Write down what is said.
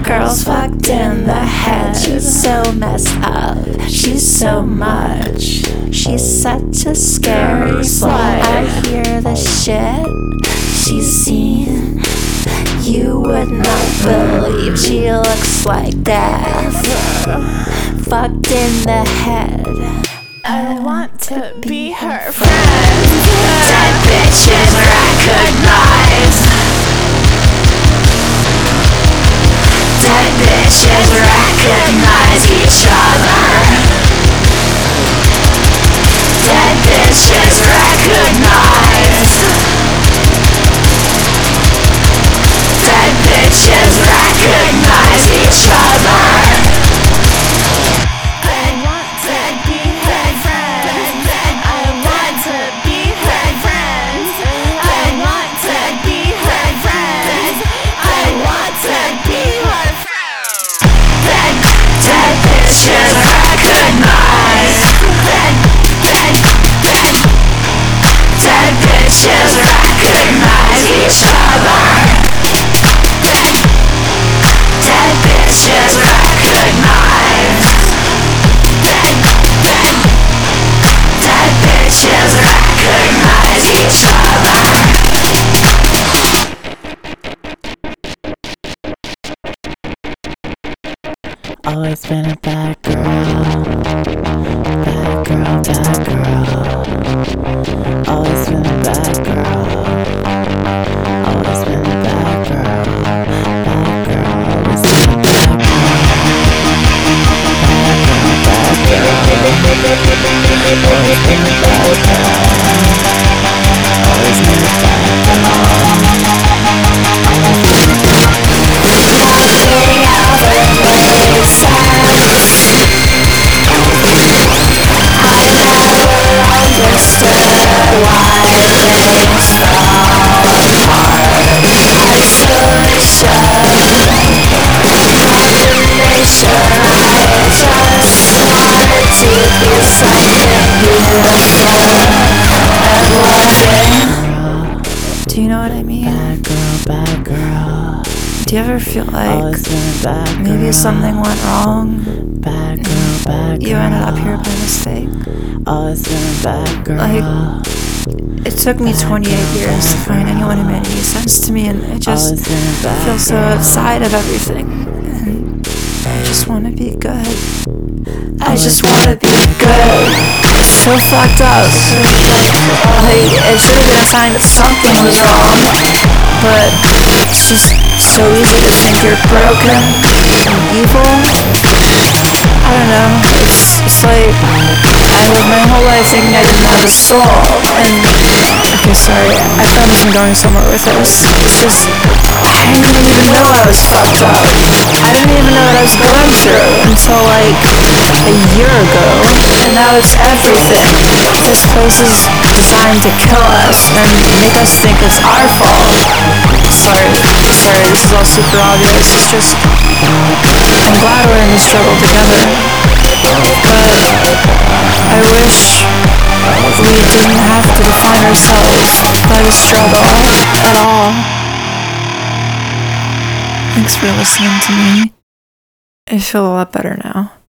girl's fucked in the head. She's so messed up. She's so much. She's such a scary slut. I hear the shit she's seen. You would not believe. She looks like death. Fucked in the head. I want to be her friend. Dead bitches recognize. Dead bitches recognize each other. Dead bitches recognize. Dead bitches recognize each other. Always been a bad girl. Bad girl, bad girl. Always been a bad girl. Always been a bad girl. Bad girl, always been a bad girl. Bad girl, bad girl. Always been a bad girl. Always been a bad girl. Do you know what I mean? Bad girl, bad girl. Do you ever feel like bad maybe something went wrong? Bad girl, bad girl. You ended up here by mistake. Always been a bad girl. Like, it took me 28 years to find anyone who made any sense to me, and I just feel so outside of everything. And I just want to be good. I just want to be good. It's so fucked up. Like, it should have been a sign that something was wrong. But it's just so easy to think you're broken and evil. I don't know. It's like I lived my whole life thinking I didn't have a soul. And okay, sorry, I promise I'm going somewhere with this. It's just I didn't even know I was fucked up. I didn't even know what I was going through until like a year ago. And now it's everything. This place is designed to kill us and make us think it's our fault. Sorry, this is all super obvious. It's just I'm glad we're in the struggle together. But I wish we didn't have to define ourselves by the struggle at all. Thanks for listening to me. I feel a lot better now.